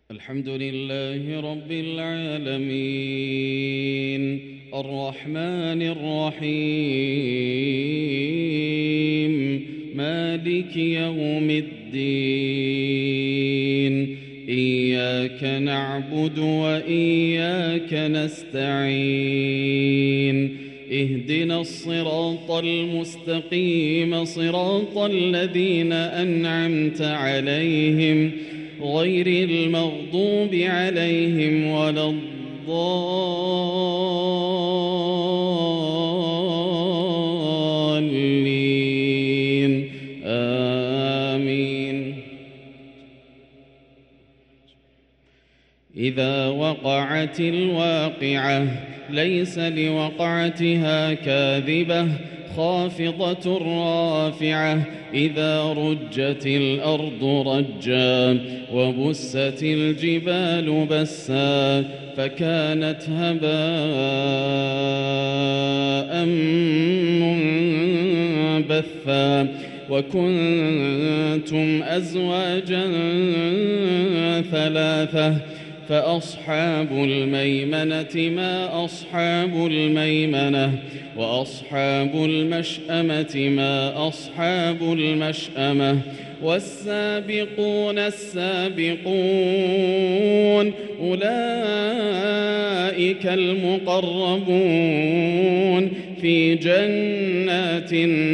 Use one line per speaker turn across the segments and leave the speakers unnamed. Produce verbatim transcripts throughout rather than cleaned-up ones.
الحمد لله رب العالمين الرحمن الرحيم مالك يوم الدين إياك نعبد وإياك نستعين اهدنا الصراط المستقيم صراط الذين أنعمت عليهم غير المغضوب عليهم ولا الضالين آمين. إذا وقعت الواقعة ليس لوقعتها كاذبة خافضة رافعة إذا رجت الأرض رجا وبست الجبال بسا فكانت هباء منبثا وكنتم أزواجا ثلاثة فأصحاب الميمنة ما أصحاب الميمنة وأصحاب المشأمة ما أصحاب المشأمة والسابقون السابقون أولئك المقربون في جنات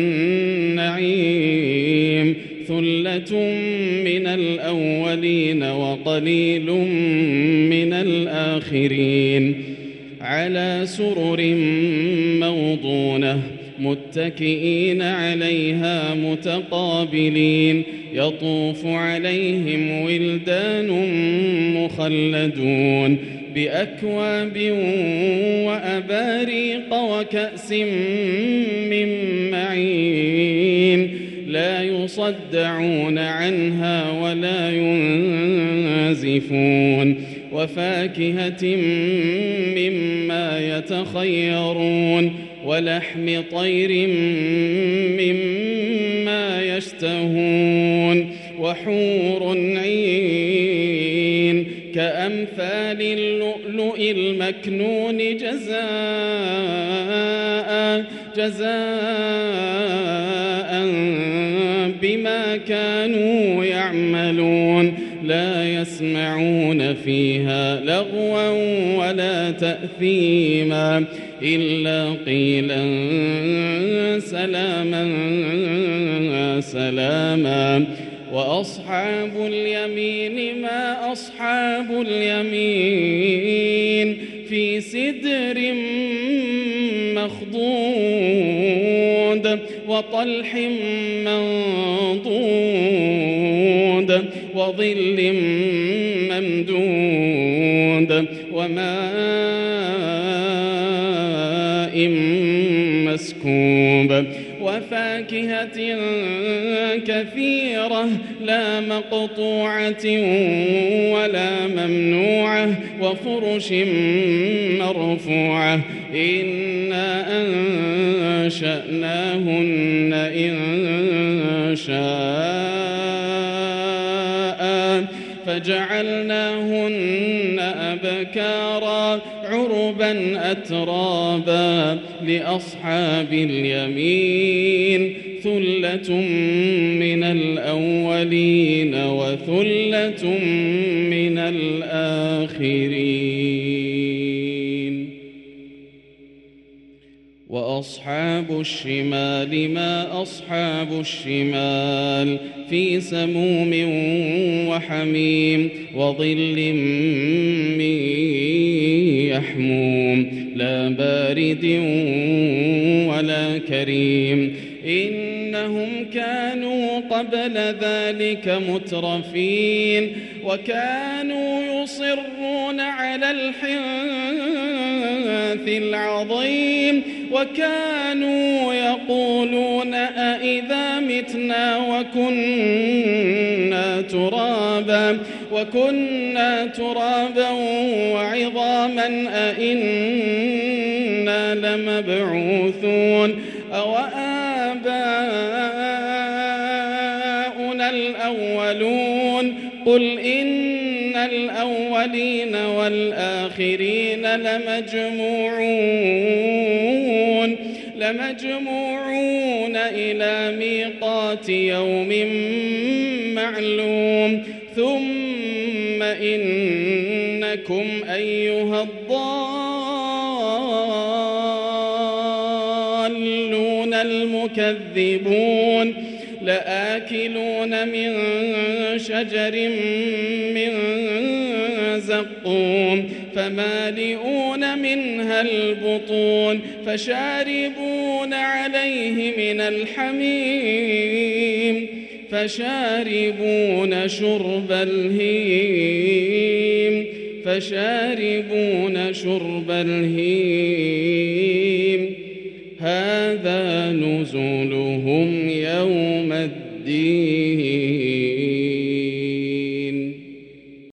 النعيم ثلة من الأولين وقليل من الآخرين على سرر موضونة متكئين عليها متقابلين يطوف عليهم ولدان مخلدون بأكواب وأباريق وكأس من معين لا يصدعون عنها ولا ينزفون وفاكهة مما يتخيرون ولحم طير مما يشتهون وحور عين كأمثال اللؤلؤ المكنون جزاء جزاء بما كانوا يعملون لا يسمعون فيها لغوا ولا تأثيما إلا قيلا سلاما سلاما وأصحاب اليمين ما أصحاب اليمين في سدر مخضود وطلح منضود وظل ممدود وماء مسكوب وفاكهة كثيرة لا مقطوعة ولا ممنوعة وفرش مرفوعة إنا أنشأناهن إن شاء فجعلناهن أبكارا عربا أترابا لأصحاب اليمين ثلة من الأولين وثلة من الآخرين. وأصحاب الشمال ما أصحاب الشمال في سموم وحميم وظل من يحموم لا بارد ولا كريم إنهم كانوا قبل ذلك مترفين وكانوا يصرون على الحنث العظيم وكانوا يقولون أئذا متنا وكنا ترابا وكنا ترابا وعظاما أئنا لمبعوثون أو آباؤنا الأولون قل إن الأولين والآخرين لمجموعون لمجموعون إلى ميقات يوم معلوم ثم إنكم أيها الضالون المكذبون لآكلون من شجر من زقوم فمالئون منها البطون فشاربون عليه من الحميم فشاربون شرب الهيم فشاربون شرب الهيم